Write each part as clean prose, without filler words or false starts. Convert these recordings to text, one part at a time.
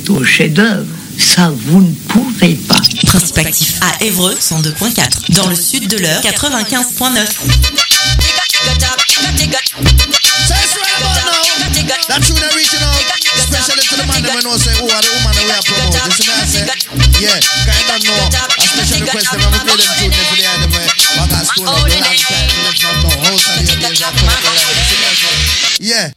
est au chef-d'œuvre. Ça, vous ne pouvez pas. Principe actif à Évreux, 102.4. Dans le sud de l'Eure, 95.9. That tune I reaching out, especially to the man that know say, oh, the woman that we are promoting. You see me I say, yeah, kind of know. A special request them, I'm play them tune them for the end of me. What I stole up the long time, so let's not know. House of the days are coming around. You see me I say, yeah.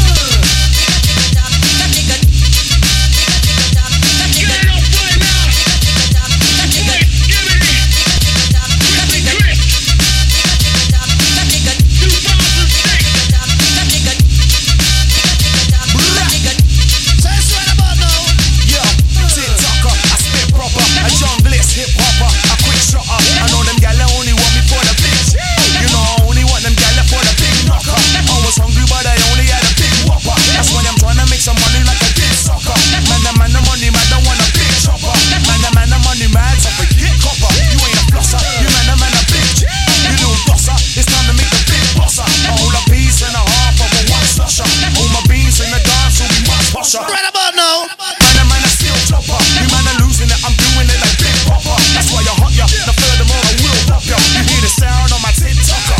Right about now, man, I still chopper. You man are losing it, I'm doing it like Big Popper. That's why you're hot, ya. Now furthermore, I will pop ya. You hear the sound on my TikToker.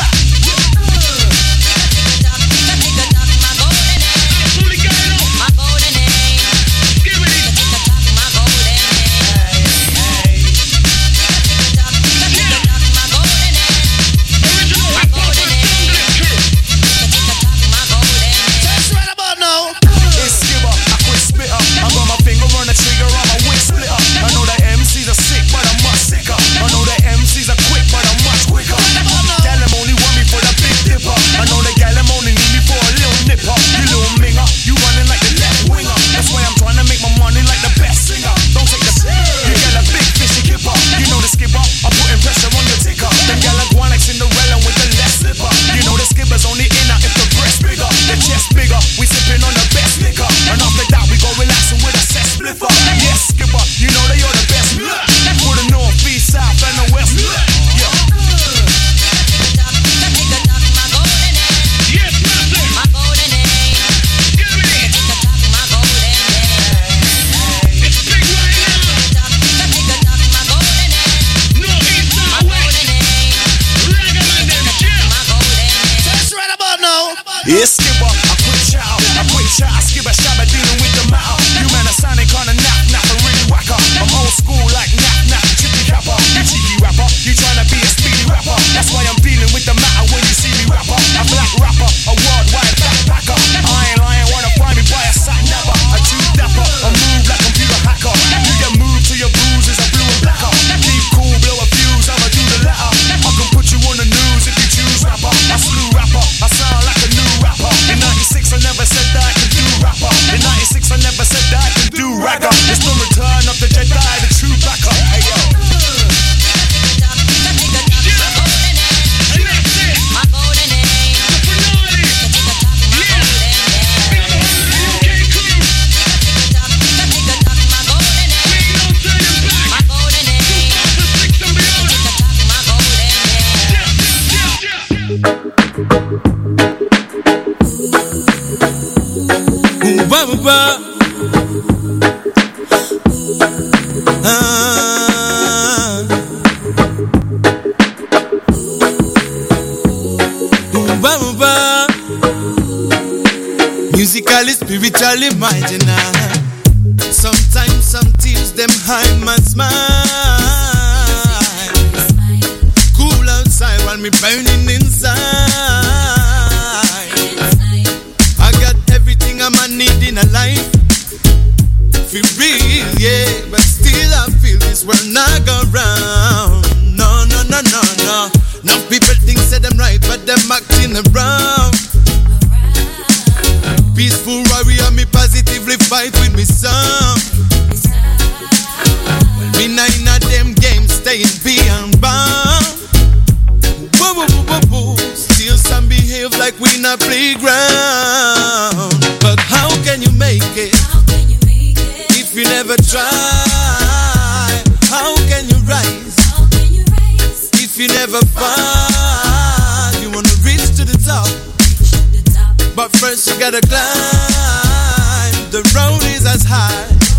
Yeah, skipper, I quit child, skipper, shabba dealing with the matter. You man are sounding kinda knock, and really whacker. I'm old school like knock, chippy capper. You cheeky rapper, you tryna be a speedy rapper. That's why I'm dealing with the matter when you see me rapper. A black rapper, a worldwide backpacker. I ain't lying, wanna find me by a sat napper. A too dapper, I move like computer hacker. You get moved to your bruises, a blue and blacker. Keep cool, blow a fuse, I'ma do the latter. I can put you on the news if you choose rapper. I slew rapper, I sound like a new rapper. In 96 I never said that I could do rapper. In 96 I never said that I could do ragger. It's the return of the Jedi, the true backer. Hey yo. Musically, spiritually, marginal. Sometimes some teams them hide my smile. Cool outside while me burning inside. I got everything I'm a need in a life. Feel real, yeah, but still I feel this world not go round. No. No people think say them right, but them acting around. Peaceful warrior, me positively fight with me son. Well, me not in a them games, staying beyond bound. Still some behave like we in a playground. But how can you make it if you never try? How can you rise if you never fall? You wanna reach to the top, but first you gotta climb. The road is as high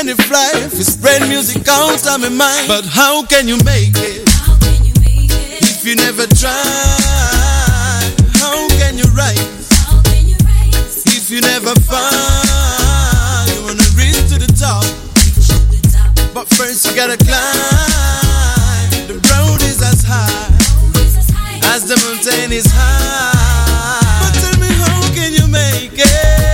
can it fly if you spread music out of my mind? But how can you make it if you never try? How can you rise if you never fall? You wanna reach to the top, but first you gotta climb. The road is as high as the mountain is high. But tell me, how can you make it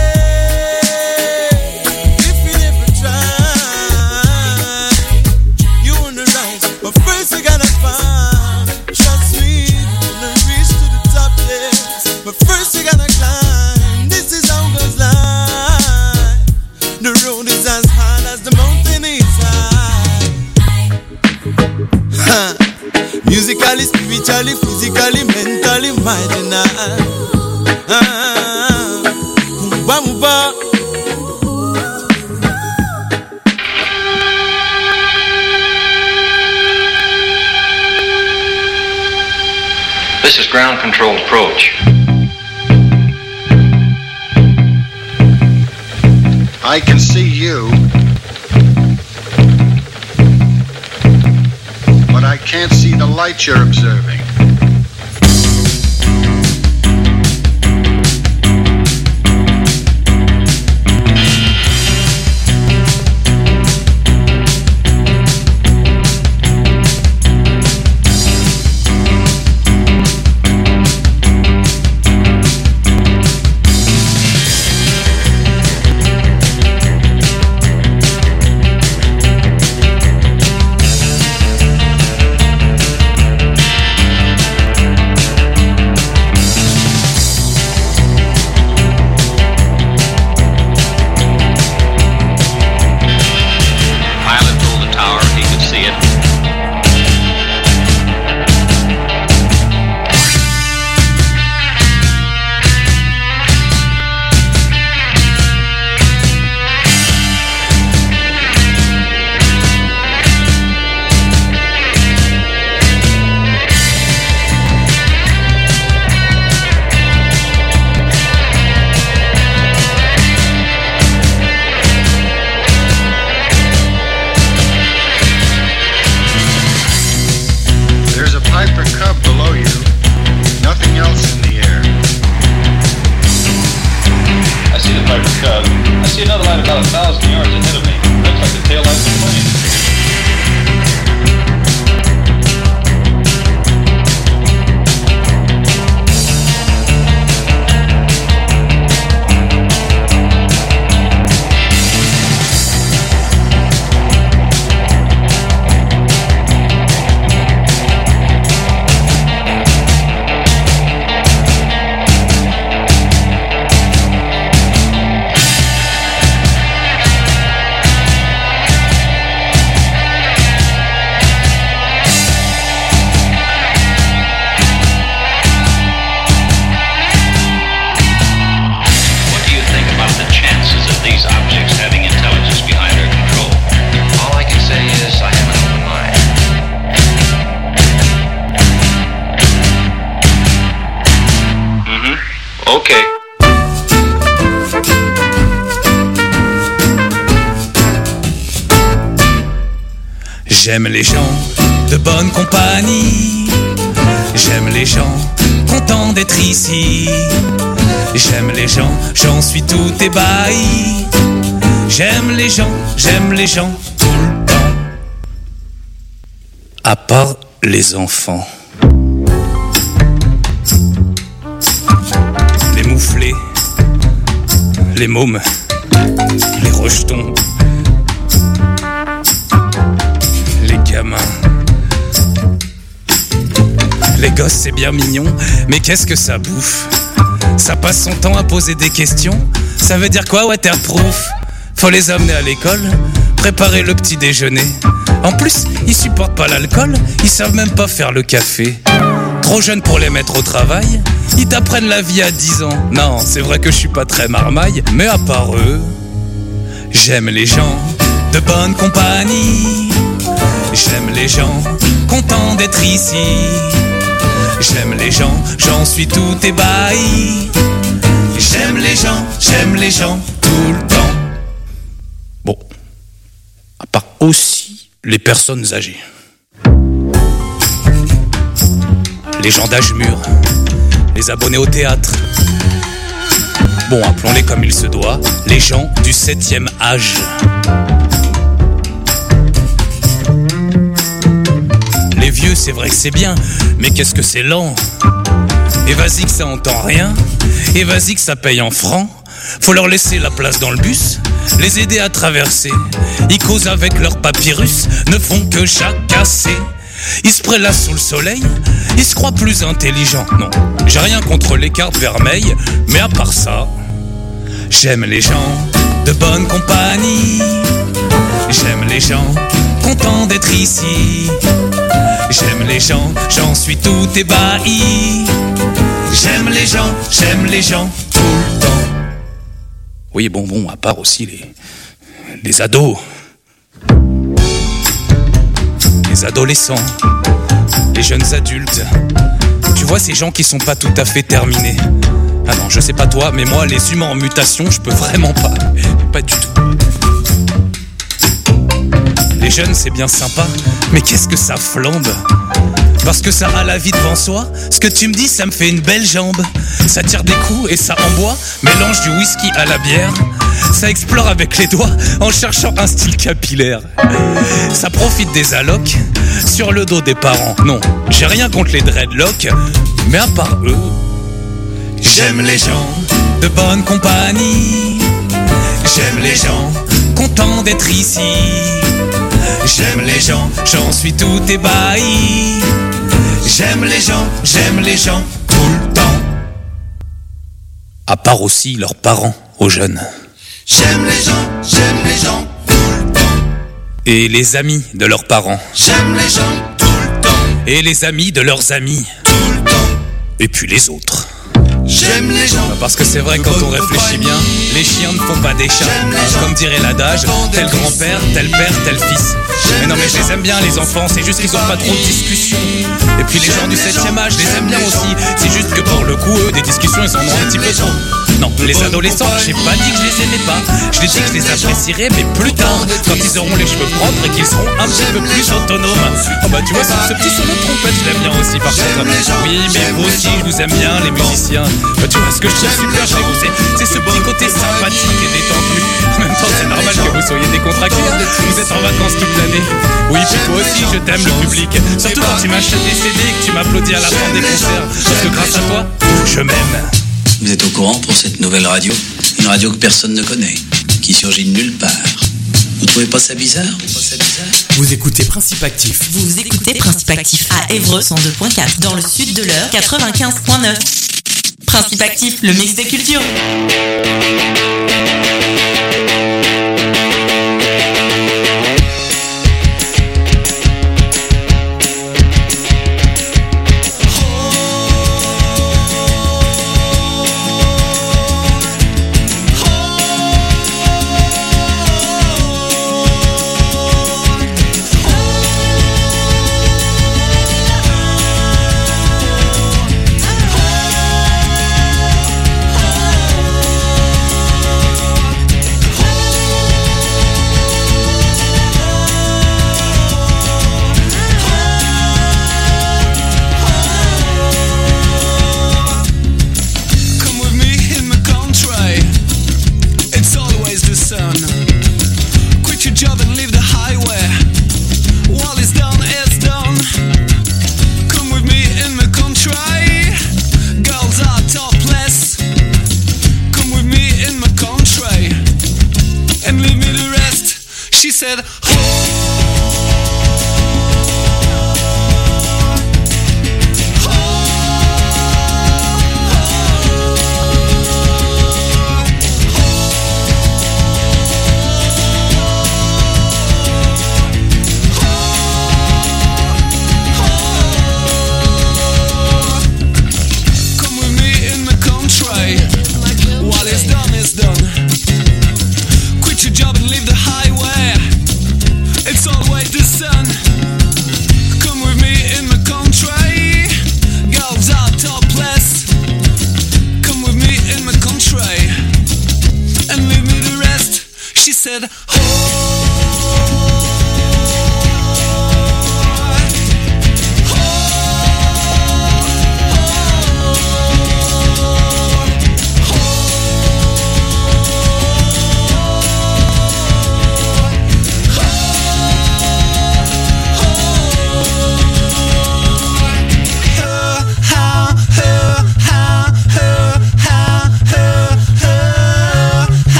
if you never try? You wanna rise, but first you gotta fall. Trust me, you're gonna reach to the top, yeah. But first you gotta climb. This is how it goes life. The road is as high as the mountain is high. Musically, spiritually, physically, mentally, marginal. This is ground control approach. I can see you, but I can't see the light you're observing. J'aime les gens de bonne compagnie. J'aime les gens contents d'être ici. J'aime les gens, j'en suis tout ébahi. J'aime les gens tout le temps. À part les enfants. Les mouflés, les mômes, les rejetons, les gamins. Les gosses c'est bien mignon, mais qu'est-ce que ça bouffe? Ça passe son temps à poser des questions. Ça veut dire quoi waterproof? Faut les amener à l'école, préparer le petit déjeuner. En plus, ils supportent pas l'alcool, ils savent même pas faire le café. Trop jeunes pour les mettre au travail, ils t'apprennent la vie à 10 ans. Non, c'est vrai que je suis pas très marmaille, mais à part eux, j'aime les gens de bonne compagnie. J'aime les gens contents d'être ici. J'aime les gens, j'en suis tout ébahi. J'aime les gens tout le temps. Bon, aussi les personnes âgées. Les gens d'âge mûr, les abonnés au théâtre. Bon, appelons-les comme il se doit, les gens du 7e âge. Les vieux, c'est vrai que c'est bien, mais qu'est-ce que c'est lent. Et vas-y que ça entend rien, et vas-y que ça paye en francs. Faut leur laisser la place dans le bus, les aider à traverser. Ils causent avec leur papyrus, ne font que jacasser. Ils se prélassent sous le soleil, ils se croient plus intelligents. Non, j'ai rien contre les cartes vermeilles, mais à part ça, j'aime les gens de bonne compagnie. J'aime les gens contents d'être ici. J'aime les gens, j'en suis tout ébahi. J'aime les gens tout le temps. Oui, bon, à part aussi les ados. Les adolescents, les jeunes adultes. Tu vois, ces gens qui sont pas tout à fait terminés. Ah non, je sais pas toi, mais moi, les humains en mutation, je peux vraiment pas. Pas du tout. Les jeunes, c'est bien sympa, mais qu'est-ce que ça flambe. Parce que ça a la vie devant soi. Ce que tu me dis, ça me fait une belle jambe. Ça tire des coups et ça emboie. Mélange du whisky à la bière. Ça explore avec les doigts en cherchant un style capillaire. Ça profite des allocs sur le dos des parents. Non, j'ai rien contre les dreadlocks, mais à part eux, j'aime les gens de bonne compagnie. J'aime les gens contents d'être ici. J'aime les gens, j'en suis tout ébahi. J'aime les gens tout le temps. À part aussi leurs parents aux jeunes. J'aime les gens tout le temps. Et les amis de leurs parents. J'aime les gens tout le temps. Et les amis de leurs amis. Tout le temps. Et puis les autres. J'aime les gens. Parce que c'est vrai, quand on réfléchit bien, les chiens ne font pas des chats. Comme dirait l'adage, tel grand-père, tel père, tel fils. Mais non, mais je les aime bien, les enfants, c'est juste qu'ils ont pas trop de discussions. Et puis les gens du 7e âge, je les aime bien aussi. C'est juste que pour le coup, eux, des discussions, ils en ont un petit peu trop. Non, les adolescents, j'ai pas dit que je les aimais pas. Je les dis que je les apprécierai, mais plus tard, quand ils auront les cheveux propres et qu'ils seront un petit peu plus autonomes. Oh bah tu vois, ce petit solo de trompette, je l'aime bien aussi par contre. Oui, mais vous aussi, je vous aime bien, les musiciens. Bah tu vois, ce que je trouve super chez vous, c'est ce petit côté sympathique et détendu. En même temps, c'est normal que vous soyez décontractés. Vous êtes en vacances toute l'année. Oui, puis toi aussi, je t'aime le public. Surtout quand tu m'achètes des CD et que tu m'applaudis à la fin des concerts. Parce que grâce à toi, je m'aime. Vous êtes au courant pour cette nouvelle radio? Une radio que personne ne connaît, qui surgit de nulle part. Vous trouvez pas ça bizarre? Vous écoutez Principe Actif. Vous écoutez Principe Actif à Évreux 102.4 dans le sud de l'Eure 95.9. Principe Actif, le mix des cultures.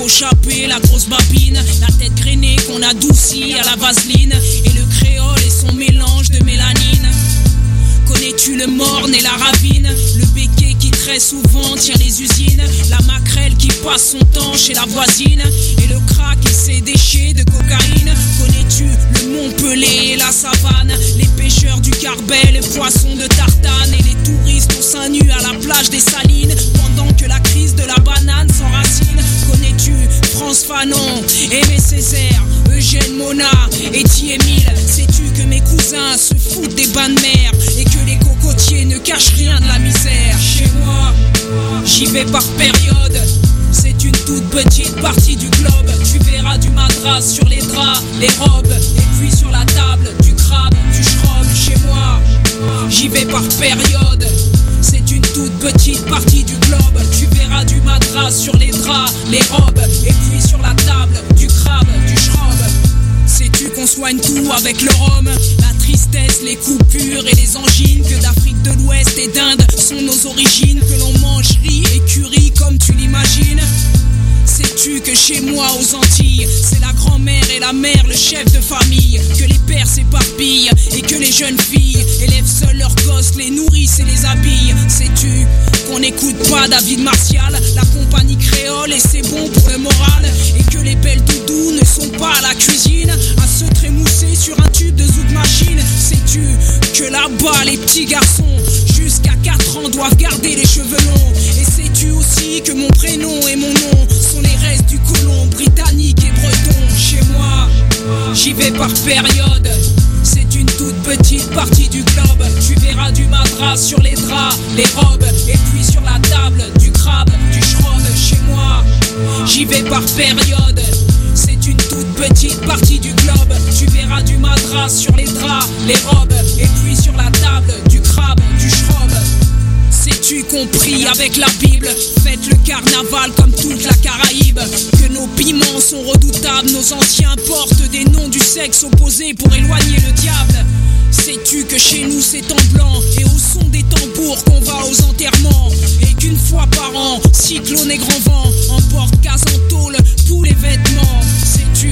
trop chapé, la grosse babine, la tête grainée qu'on adoucit à la vaseline, et le créole et son mélange de mélanine. Connais-tu le morne et la ravine, le béquet qui très souvent tient les usines, la maquerelle qui passe son temps chez la voisine, et le crack et ses déchets de cocaïne. Connais-tu le Mont-Pelé et la savane, les pêcheurs du Carbet, les poissons de Tartane, et les touristes au sein nu à la plage des Salines, pendant que la crise de la banane s'enracine. Connais-tu France Fanon, Aimé Césaire, Eugène Mona et Émile? Sais-tu que mes cousins se foutent des bains de mer et que les cocotiers ne cachent rien de la misère? Chez moi, j'y vais par période. C'est une toute petite partie du globe. Tu verras du madras sur les draps, les robes, et puis sur la table, du crabe, du schrob. Chez moi, j'y vais par période. C'est une toute petite partie du globe. Tu verras du madras sur les draps, les robes, et puis sur la table, du crabe, du schrob. Sais-tu qu'on soigne tout avec le rhum? La tristesse, les coupures et les angines, que d'Afrique de l'Ouest et d'Inde sont nos origines, que l'on mange riz et curry comme tu l'imagines. Sais-tu que chez moi aux Antilles, c'est la grand-mère et la mère, le chef de famille, que les pères s'éparpillent et que les jeunes filles élèvent seuls leurs gosses, les nourrissent et les habillent? Sais-tu qu'on n'écoute pas David Martial, la compagnie créole, et c'est bon pour le moral, et que les belles doudous ne sont pas à la cuisine à se trémousser sur un tube de zouk machine? Sais-tu que là-bas les petits garçons jusqu'à 4 ans doivent garder les cheveux longs? Et sais-tu aussi que mon prénom et mon nom sont les restes du colon britannique et breton? Chez moi, j'y vais par période. C'est une toute petite partie du globe. Tu verras du madras sur les draps, les robes, et puis sur la table, du crabe, du schrob. Chez moi, j'y vais par période. C'est une toute petite partie du globe. Tu verras du madras sur les draps, les robes, et puis sur la table, du crabe, du schrob. Sais-tu qu'on prie avec la Bible? Faites le carnaval comme toute la Caraïbe. Que nos piments sont redoutables, nos anciens portent des noms du sexe opposé pour éloigner le diable. Sais-tu que chez nous c'est en blanc et au son des tambours qu'on va aux enterrements, et qu'une fois par an, cyclone et grand vent emportent casse en tôle tous les vêtements? Sais-tu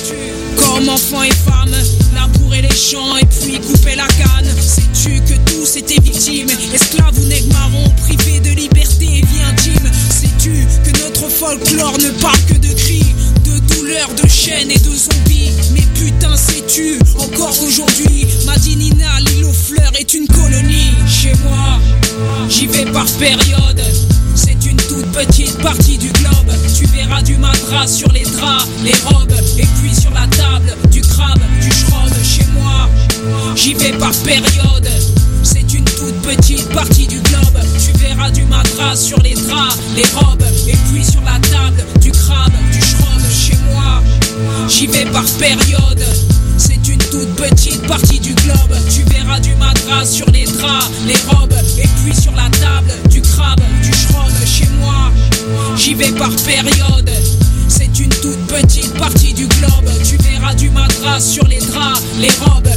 comme enfants et femmes labourer les champs et puis couper la canne? Sais-tu que tous étaient victimes, esclaves ou nègres marrons, privés de liberté et vie intime? Sais-tu que notre folklore ne parle que de cris, de douleurs, de chaînes et de zombies? Mais putain, sais-tu encore aujourd'hui, Madinina, l'île aux fleurs est une colonie? Chez moi, j'y vais par période. C'est une toute petite partie du globe. Tu verras du madras sur les draps, les robes, et puis sur la table, du crabe, du schrob. Chez moi, j'y vais par période. C'est une toute petite partie du globe. Tu verras du madras sur les draps, les robes, et puis sur la table, du crabe, du schrob. Chez moi, j'y vais par période. C'est une toute petite partie du globe. Tu verras du madras sur les draps, les robes, et puis sur la table, du crabe, du schrob. Chez moi, j'y vais par période. C'est une toute petite partie du globe. Tu verras du madras sur les draps, les robes,